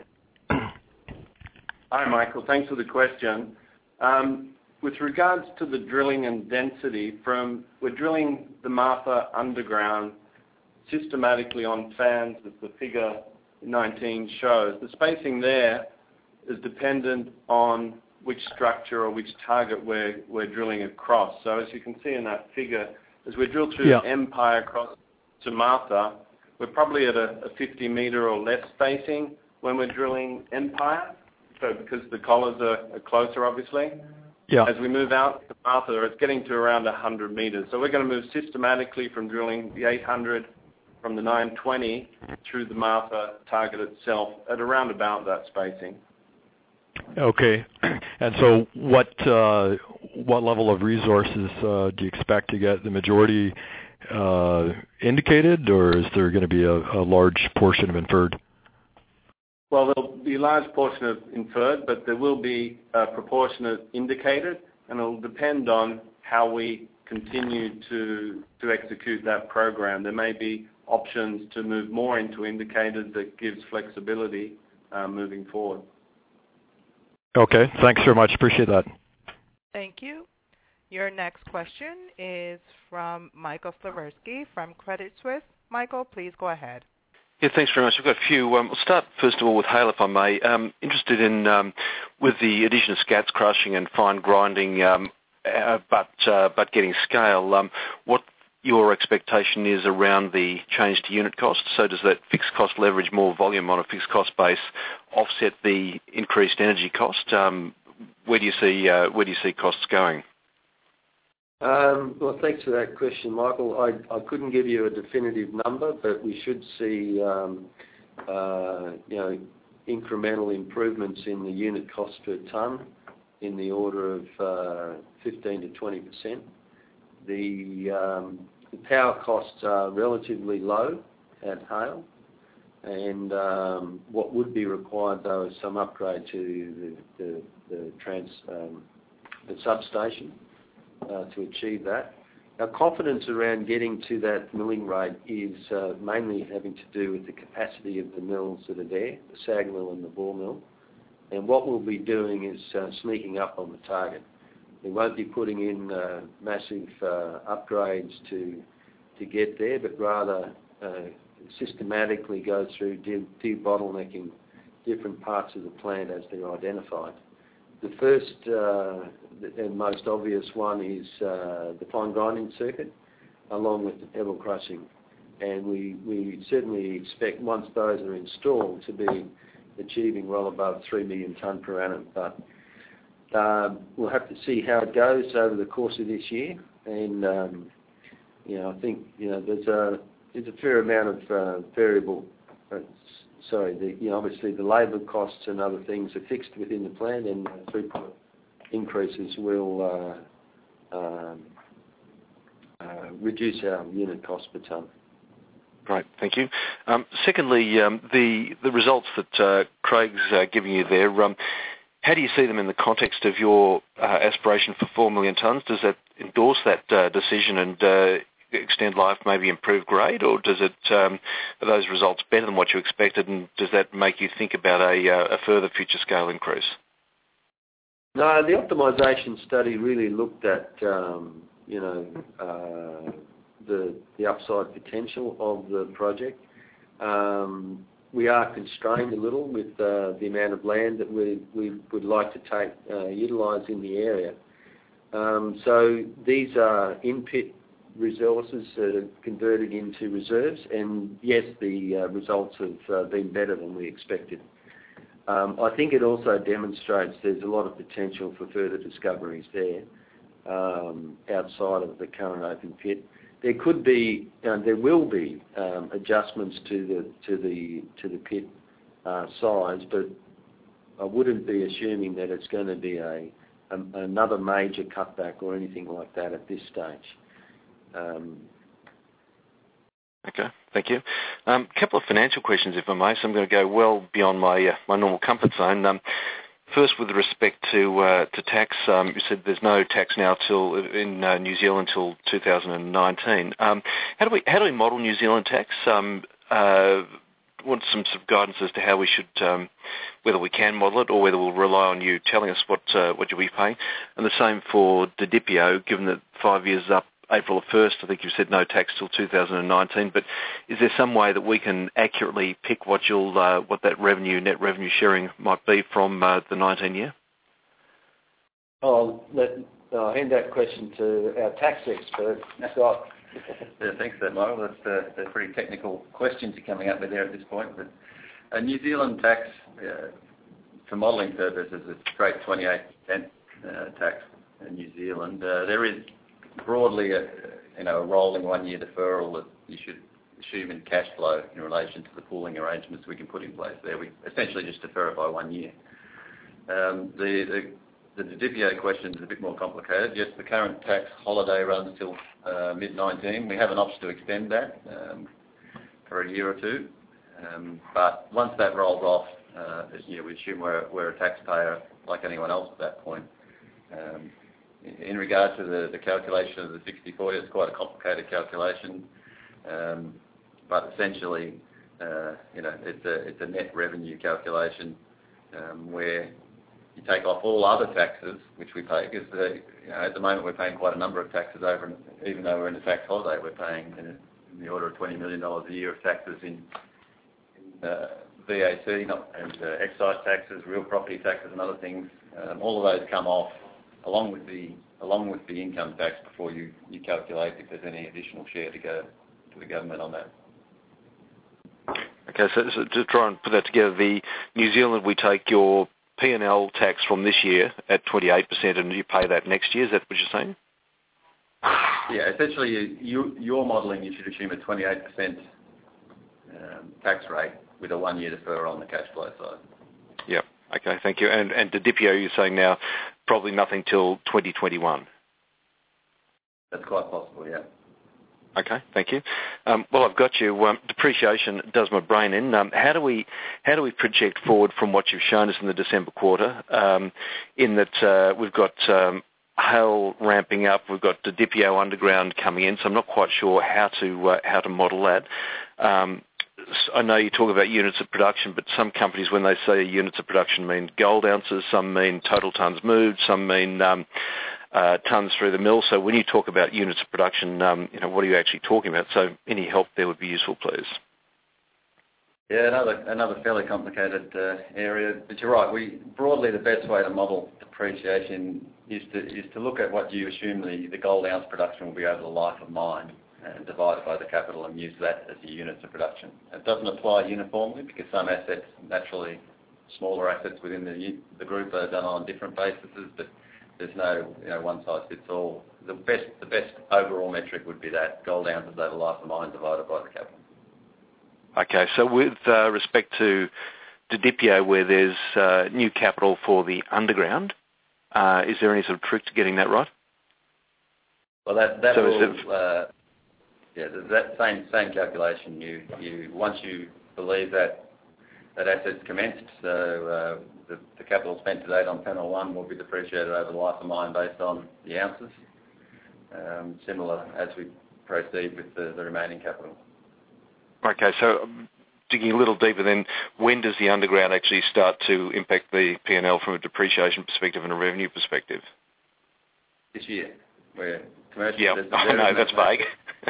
Hi, Michael. Thanks for the question. Um, with regards to the drilling and density, from we're drilling the Martha underground systematically on fans, as the figure nineteen shows. The spacing there is dependent on which structure or which target we're, we're drilling across. So as you can see in that figure, as we drill through yeah. Empire across to Martha, we're probably at a, a fifty metre or less spacing when we're drilling Empire, so because the collars are, are closer, obviously. Yeah. As we move out to Martha, it's getting to around one hundred metres. So we're going to move systematically from drilling the eight hundred from the nine twenty through the Martha target itself at around about that spacing. Okay. And so what uh, what level of resources uh, do you expect to get? The majority uh, indicated, or is there going to be a, a large portion of inferred? Well, there'll be a large portion of inferred, but there will be a proportionate indicated, and it'll depend on how we continue to to execute that program. There may be options to move more into indicated that gives flexibility uh, moving forward. Okay, thanks very much. Appreciate that. Thank you. Your next question is from Michael Slaversky from Credit Suisse. Michael, please go ahead. Yeah, thanks very much. I've got a few. Um, we'll start first of all with Haile, if I may. Um, interested in, um, with the addition of scats crushing and fine grinding, um, uh, but uh, but getting scale, um, what your expectation is around the change to unit cost? So does that fixed cost leverage more volume on a fixed cost base offset the increased energy cost? Um, where do you see uh, where do you see costs going? Um, well, thanks for that question, Michael. I, I couldn't give you a definitive number, but we should see um, uh, you know, incremental improvements in the unit cost per tonne in the order of uh, fifteen to twenty percent. The, um, the power costs are relatively low at Haile, and um, what would be required though is some upgrade to the, the, the, trans, um, the substation uh, to achieve that. Our confidence around getting to that milling rate is uh, mainly having to do with the capacity of the mills that are there, the SAG mill and the ball mill, and what we'll be doing is uh, sneaking up on the target. We won't be putting in uh, massive uh, upgrades to to get there, but rather uh, systematically go through de- debottlenecking different parts of the plant as they're identified. The first uh, and most obvious one is uh, the fine grinding circuit, along with the pebble crushing. And we, we certainly expect, once those are installed, to be achieving well above three million tonne per annum. But uh, we'll have to see how it goes over the course of this year. And, um, you know, I think, you know, there's a, there's a fair amount of uh, variable, uh, sorry, the, you know, obviously the labour costs and other things are fixed within the plan, and throughput increases will uh, um, uh, reduce our unit cost per tonne. Great, thank you. Um, secondly, um, the the results that uh, Craig's uh, giving you there, um, how do you see them in the context of your uh, aspiration for four million tonnes? Does that endorse that uh, decision and uh, extend life, maybe improve grade, or does it um, are those results better than what you expected, and does that make you think about a, uh, a further future scale increase? No, the optimisation study really looked at, um, you know, uh, the the upside potential of the project. Um, we are constrained a little with uh, the amount of land that we we would like to take uh, utilise in the area. Um, so these are in-pit resources that are converted into reserves, and yes, the uh, results have uh, been better than we expected. Um, I think it also demonstrates there's a lot of potential for further discoveries there um, outside of the current open pit. There could be, uh, there will be um, adjustments to the to the to the pit uh, size, but I wouldn't be assuming that it's going to be a, a another major cutback or anything like that at this stage. Um, Okay, thank you. A um, couple of financial questions, if I may. So I'm going to go well beyond my uh, my normal comfort zone. Um, first, with respect to uh, to tax, um, you said there's no tax now till in uh, New Zealand till two thousand nineteen. Um, how do we how do we model New Zealand tax? Um, uh, want some sort of guidance as to how we should, um, whether we can model it or whether we'll rely on you telling us what uh, what you'll be paying. And the same for Didipio, given that five years up. April the first, I think you said no tax till two thousand nineteen, but is there some way that we can accurately pick what you'll, uh, what that revenue, net revenue sharing might be from uh, the nineteen year? I'll, let, I'll hand that question to our tax expert, Scott. Yeah, thanks for that, Michael. That's, uh, that's pretty technical questions you're coming up with there at this point. But uh, New Zealand tax, uh, for modelling purposes, it's straight twenty-eight percent uh, tax in New Zealand. Uh, there is broadly, a, you know, a rolling one-year deferral that you should assume in cash flow in relation to the pooling arrangements we can put in place there. We essentially just defer it by one year. Um, the, the, the Didipio question is a bit more complicated. Yes, the current tax holiday runs till uh, mid nineteen. We have an option to extend that um, for a year or two. Um, but once that rolls off, uh, you know, we assume we're, we're a taxpayer like anyone else at that point. Um, In regard to the, the calculation of the sixty forty, it's quite a complicated calculation, um, but essentially, uh, you know, it's a it's a net revenue calculation um, where you take off all other taxes which we pay, because uh, you know, at the moment we're paying quite a number of taxes over, even though we're in a tax holiday, we're paying in, in the order of twenty million dollars a year of taxes in, in uh, V A T not, and uh, excise taxes, real property taxes, and other things. Um, all of those come off along with the along with the income tax before you, you calculate if there's any additional share to go to the government on that. Okay, so, so to try and put that together, the New Zealand, we take your P and L tax from this year at twenty-eight percent and you pay that next year, is that what you're saying? Yeah, essentially you, you, your modelling, you should assume a twenty-eight percent um, tax rate with a one-year deferral on the cash flow side. Yeah. Okay, thank you. And, and Didipio, you're saying now probably nothing till twenty twenty-one? That's quite possible, yeah. Okay, thank you. Um, well, I've got you. Um, depreciation does my brain in. Um, how do we how do we project forward from what you've shown us in the December quarter? Um, in that uh, we've got um, Haile ramping up, we've got Didipio underground coming in, so I'm not quite sure how to uh, how to model that. Um, I know you talk about units of production, but some companies, when they say units of production, mean gold ounces, some mean total tonnes moved, some mean um, uh, tonnes through the mill. So when you talk about units of production, um, you know, what are you actually talking about? So any help there would be useful, please. Yeah, another another fairly complicated uh, area, but you're right. We broadly the best way to model depreciation is to is to look at what you assume the, the gold ounce production will be over the life of mine, and divide it by the capital and use that as your units of production. It doesn't apply uniformly because some assets naturally smaller assets within the the group are done on different bases, but there's no you know one size fits all. The best the best overall metric would be that gold ounces over life of mine divided by the capital. Okay, so with uh, respect to Didipio, where there's uh, new capital for the underground, uh, is there any sort of trick to getting that right? Well, that that so will, it... uh, yeah, that same same calculation. You you once you believe that that asset's commenced, so uh, the, the capital spent to date on Panel One will be depreciated over the life of mine based on the ounces. Um, similar as we proceed with the, the remaining capital. Okay, so digging a little deeper then, when does the underground actually start to impact the P and L from a depreciation perspective and a revenue perspective? This year, where commercial... Yeah, I know, that's vague.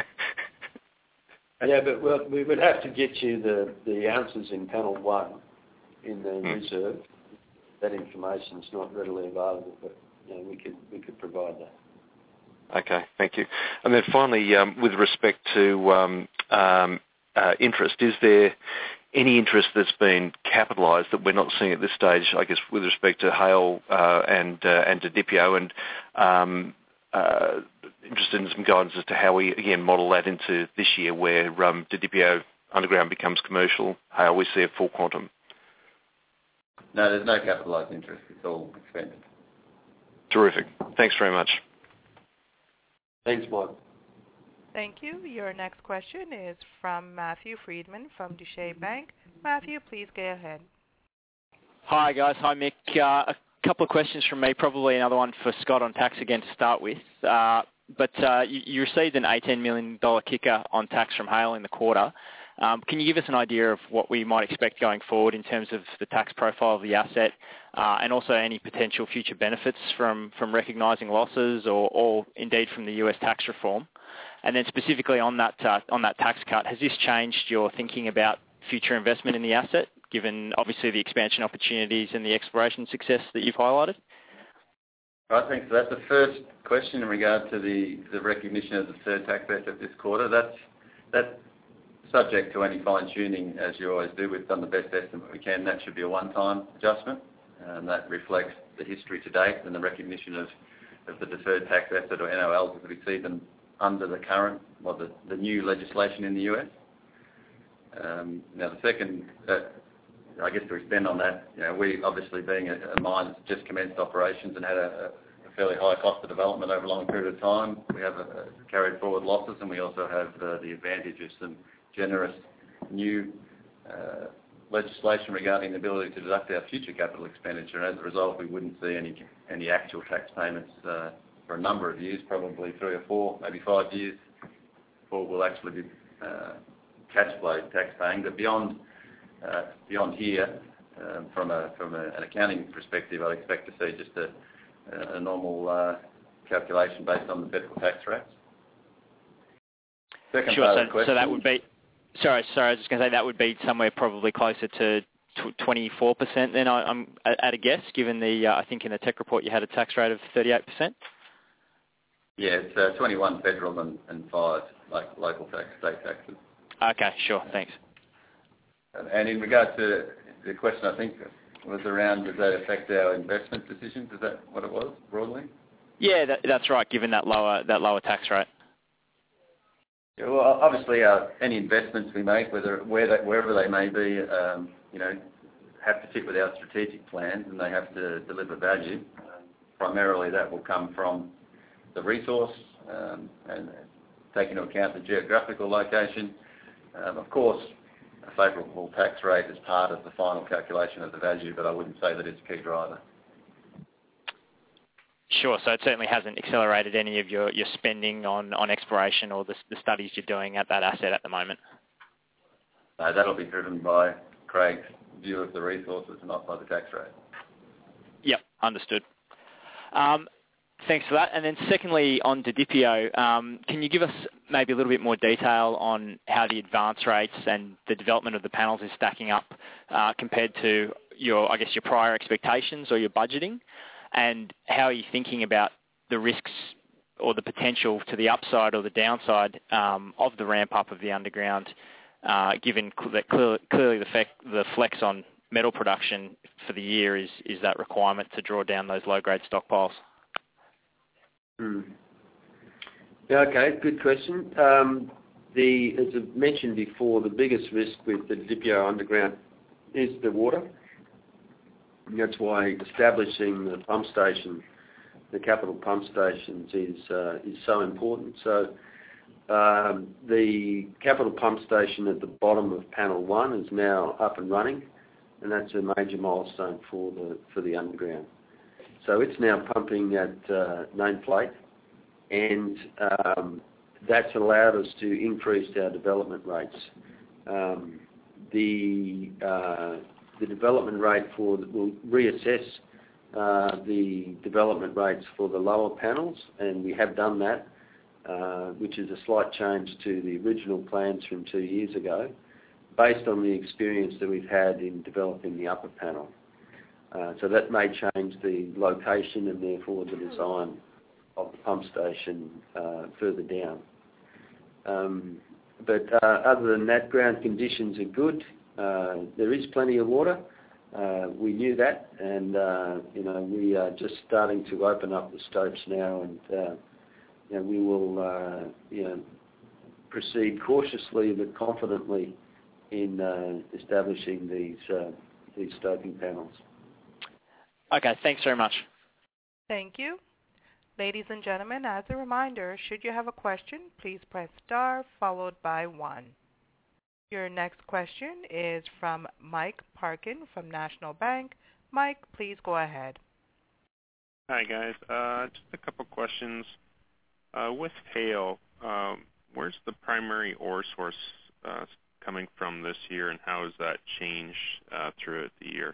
Yeah, but we'll, we would have to get you the, the ounces in Panel one in the mm. reserve. That information is not readily available, but you know, we could we could provide that. Okay, thank you. And then finally, um, with respect to um, um, uh, interest, is there any interest that's been capitalised that we're not seeing at this stage, I guess, with respect to Haile uh, and uh, and Didipio, and um, uh, interested in some guidance as to how we, again, model that into this year where um, Didipio underground becomes commercial, how we see a full quantum? No, there's no capitalised interest. It's all expended. Terrific. Thanks very much. Thanks, Mike. Thank you. Your next question is from Matthew Friedman from Duche Bank. Matthew, please go ahead. Hi, guys. Hi, Mick. Uh, a couple of questions from me, probably another one for Scott on tax again to start with. Uh, but uh, you, you received an eighteen million dollars kicker on tax from Haile in the quarter. Um, can you give us an idea of what we might expect going forward in terms of the tax profile of the asset uh, and also any potential future benefits from, from recognising losses or, or indeed from the U S tax reform? And then specifically on that uh, on that tax cut, has this changed your thinking about future investment in the asset, given obviously the expansion opportunities and the exploration success that you've highlighted? I think so. That's the first question in regard to the, the recognition of the third tax asset this quarter. That's that's subject to any fine-tuning, as you always do. We've done the best estimate we can. That should be a one-time adjustment, and that reflects the history to date and the recognition of, of the deferred tax asset, or N O Ls, as we see them under the current, well, the, the new legislation in the U S. Um, now, the second, uh, I guess to extend on that, you know, we obviously being a, a mine that's just commenced operations and had a, a fairly high cost of development over a long period of time, we have a, a carried forward losses, and we also have uh, the advantage of some generous new uh, legislation regarding the ability to deduct our future capital expenditure. As a result, we wouldn't see any any actual tax payments uh, for a number of years, probably three or four, maybe five years, before we'll actually be uh, cash flow tax paying. But beyond uh, beyond here, um, from a from a, an accounting perspective, I'd expect to see just a, a normal uh, calculation based on the federal tax rates. Second sure. part So, of the question, so that would be. Sorry, sorry. I was just going to say that would be somewhere probably closer to twenty-four percent. Then I, I'm at a guess, given the uh, I think in the tech report you had a tax rate of thirty-eight percent. Yeah, it's uh, twenty-one federal and, and five like local tax, state taxes. Okay, sure. Thanks. And in regard to the question, I think was around, does that affect our investment decisions? Is that what it was broadly? Yeah, that, that's right. Given that lower that lower tax rate. Yeah, well, obviously, uh, any investments we make, whether where they, wherever they may be, um, you know, have to fit with our strategic plans, and they have to deliver value. Uh, primarily, that will come from the resource um, and take into account the geographical location. Um, of course, a favourable tax rate is part of the final calculation of the value, but I wouldn't say that it's a key driver. Sure. So it certainly hasn't accelerated any of your, your spending on, on exploration or the, the studies you're doing at that asset at the moment? No, that'll be driven by Craig's view of the resources, not by the tax rate. Yep, understood. Um, thanks for that. And then secondly, on Didipio, um, can you give us maybe a little bit more detail on how the advance rates and the development of the panels is stacking up uh, compared to your, I guess, your prior expectations or your budgeting? And how are you thinking about the risks or the potential to the upside or the downside um, of the ramp up of the underground, uh, given that clearly, clearly the, fec- the flex on metal production for the year is, is that requirement to draw down those low-grade stockpiles? Mm. Yeah, okay, good question. Um, the, as I mentioned before, the biggest risk with the Didipio underground is the water. And that's why establishing the pump station, the capital pump stations, is uh, is so important. So um, the capital pump station at the bottom of panel one is now up and running, and that's a major milestone for the for the underground. So it's now pumping at uh, nameplate, and um, that's allowed us to increase our development rates. Um, the uh, the development rate for we'll reassess uh, the development rates for the lower panels, and we have done that, uh, which is a slight change to the original plans from two years ago, based on the experience that we've had in developing the upper panel. Uh, so that may change the location and therefore the design of the pump station uh, further down. Um, but uh, other than that, ground conditions are good. Uh, there is plenty of water. Uh, we knew that, and uh, you know we are just starting to open up the stopes now, and uh, you know, we will uh, you know proceed cautiously but confidently in uh, establishing these uh, these stoping panels. Okay, thanks very much. Thank you. Ladies and gentlemen, as a reminder, should you have a question, please press star followed by one. Your next question is from Mike Parkin from National Bank. Mike, please go ahead. Hi, guys. Uh, just a couple questions. Uh, with Haile, um, where's the primary ore source uh, coming from this year, and how has that changed uh, throughout the year?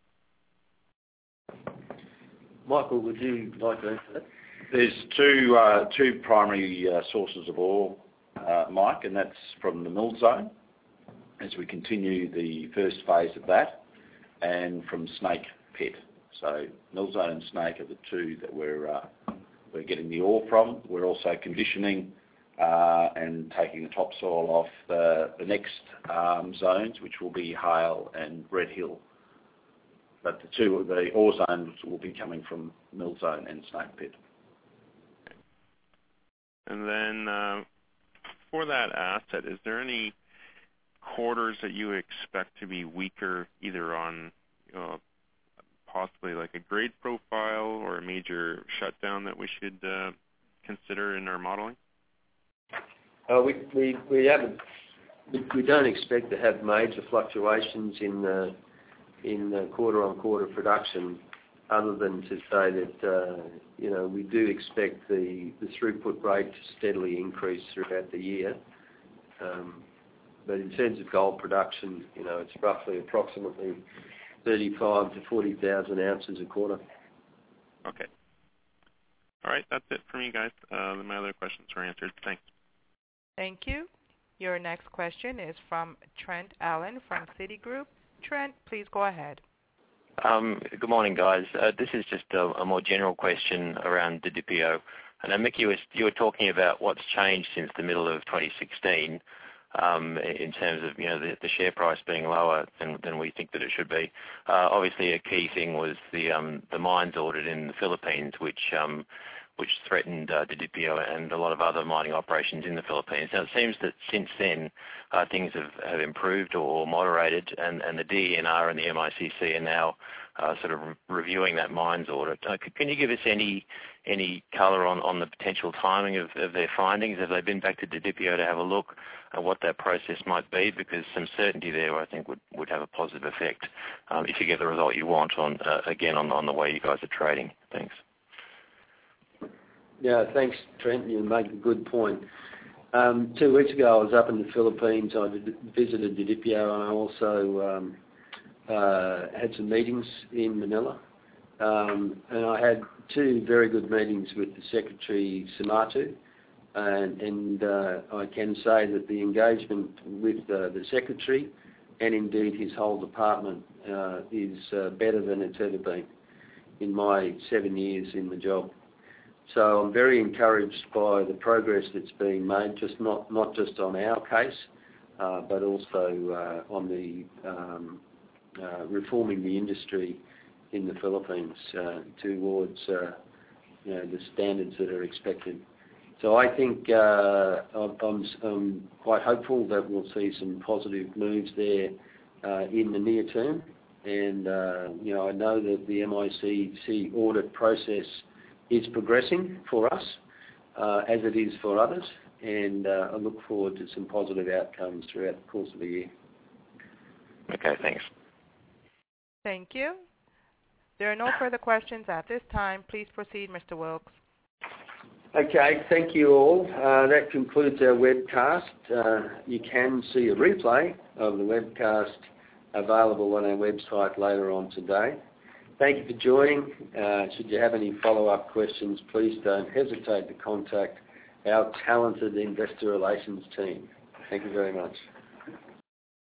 Michael, would you like to answer that? There's two uh, two primary uh, sources of ore, uh, Mike, and that's from the Mill Zone, as we continue the first phase of that, and from Snake Pit. So Mill Zone and Snake are the two that we're uh, we're getting the ore from. We're also conditioning uh, and taking the topsoil off the, the next um, zones, which will be Haile and Red Hill. But the two, the ore zones will be coming from Mill Zone and Snake Pit. And then uh, for that asset, is there any quarters that you expect to be weaker, either on you know, possibly like a grade profile or a major shutdown that we should uh, consider in our modeling? Uh, we we we haven't. We, we don't expect to have major fluctuations in the in the quarter-on-quarter production, other than to say that uh, you know we do expect the, the throughput rate to steadily increase throughout the year. Um, but in terms of gold production, you know, it's roughly approximately thirty-five to forty thousand ounces a quarter. Okay. All right, that's it for me, guys. Uh, my other questions were answered. Thanks. Thank you. Your next question is from Trent Allen from Citigroup. Trent, please go ahead. Um, good morning, guys. Uh, this is just a, a more general question around Didipio. And uh, Mick, you were, you were talking about what's changed since the middle of twenty sixteen um, in terms of you know the, the share price being lower than, than we think that it should be. Uh, obviously, a key thing was the um, the mines audit in the Philippines, which um, which threatened uh, Didipio and a lot of other mining operations in the Philippines. Now, it seems that since then uh, things have, have improved or moderated, and, and the D E N R and the M I C C are now uh, sort of re- reviewing that mines audit. Uh, can you give us any any colour on, on the potential timing of, of their findings? Have they been back to Didipio to have a look at what that process might be? Because some certainty there, I think, would, would have a positive effect um, if you get the result you want on uh, again on, on the way you guys are trading. Thanks. Yeah, thanks, Trent. You make a good point. Um, two weeks ago, I was up in the Philippines. I did, visited Didipio, and I also um, uh, had some meetings in Manila. Um, and I had two very good meetings with the Secretary Samatu, and, and uh, I can say that the engagement with uh, the Secretary and indeed his whole department uh, is uh, better than it's ever been in my seven years in the job. So I'm very encouraged by the progress that's being made, just not, not just on our case, uh, but also uh, on the um, uh, reforming the industry in the Philippines uh, towards uh, you know, the standards that are expected. So I think uh, I'm, I'm quite hopeful that we'll see some positive moves there uh, in the near term. And, uh, you know, I know that the M I C C audit process is progressing for us, uh, as it is for others. And uh, I look forward to some positive outcomes throughout the course of the year. Okay, thanks. Thank you. There are no further questions at this time. Please proceed, Mister Wilkes. Okay, thank you all. Uh, that concludes our webcast. Uh, you can see a replay of the webcast available on our website later on today. Thank you for joining. Uh, should you have any follow-up questions, please don't hesitate to contact our talented investor relations team. Thank you very much.